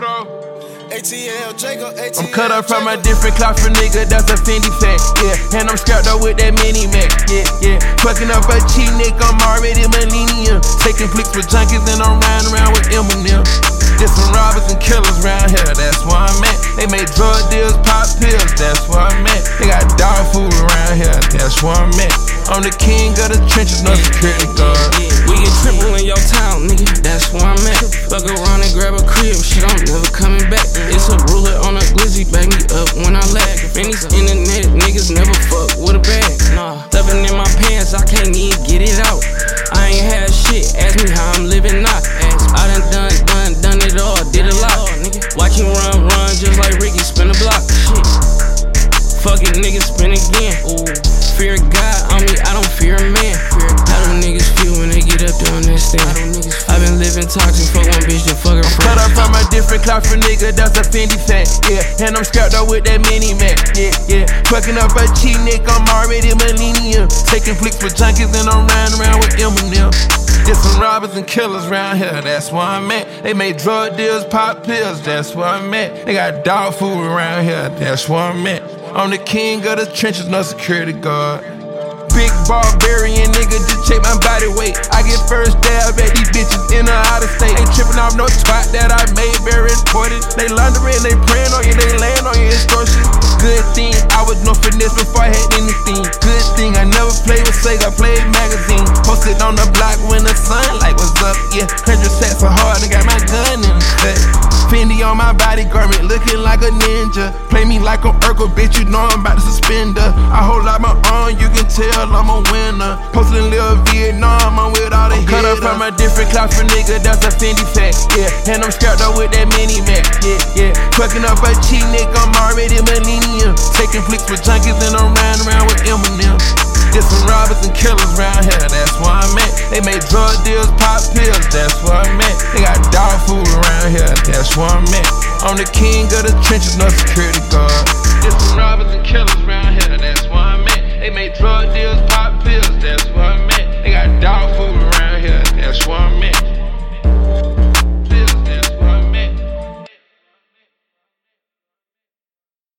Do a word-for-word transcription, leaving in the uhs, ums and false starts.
A T L, Jacob, A T L, I'm cut up from a different cloth for nigga, that's a Fendi fact, yeah. And I'm strapped up with that mini Mac, yeah, yeah. Fucking up a cheat nick, I'm already millennium. Taking flicks with junkies and I'm riding around with Eminem. There's some robbers and killers around here, that's where I'm at. They make drug deals, pop pills, that's where I'm at. They got dog food around here, that's where I'm at. I'm the king of the trenches, no security guard. We get triple in your town, nigga, that's where I'm at. Fuck around and grab a crib, shit, I'm never coming back. It's a ruler on a glizzy, back me up when I lag. And these internet niggas never fuck with a bag. Nah, stuffing in my pants, I can't even get it out. I ain't had shit, ask me how I'm living now. I done done, done, done it all, did a lot. Watch him run, run, just like Ricky, spin a block. Shit, fuck it, niggas spin again. Ooh. Fear God on me, I don't fear a man. How do niggas feel when they get up doing this thing? I've been living toxic, fuck one bitch, then fuck her friend. Cut up from a different cloth for nigga, that's a Fendi fact, yeah. And I'm strapped up with that mini Mac, yeah, yeah. Fucking up a cheat nick, I'm already millennium. Taking flicks with junkies and I'm riding around with Eminem. There's some robbers and killers around here, that's where I'm at. They make drug deals, pop pills, that's where I'm at. They got dog food around here, that's where I'm at. I'm the king of the trenches, no security guard. Big barbarian nigga, just check my body weight. I get first dab at these bitches in or out of state. Ain't tripping off no twat that I made, very important. They laundering, they praying on you, they laying on your extortion. Good thing, I was no finesse before I had anything. Good thing, I never played with Sega, I played magazine. Posted on the block when the sunlight was up, yeah. Hundred sets so hard, I got my gun in the cut. Fendi on my body garment, looking like a ninja. Play me like an Urkel, bitch, you know I'm about to suspender. I hold out my arm, you can tell I'm a winner. Posting Lil Vietnam, I'm with all the I'm cut up from a different cloth for nigga, that's a Fendi fact, yeah. And I'm strapped up with that mini Mac, yeah, yeah. Fucking up a cheat nick, I'm already millennium. Taking flicks with junkies and I'm riding around with Eminem. There's some robbers and killers around here, that's where I'm at. They make drug deals, pop pills, that's where I'm at. They got dog food around here, that's where I'm at. I'm the king of the trenches, no security guard. There's some robbers and killers around here, that's where I'm at. They make drug deals, pop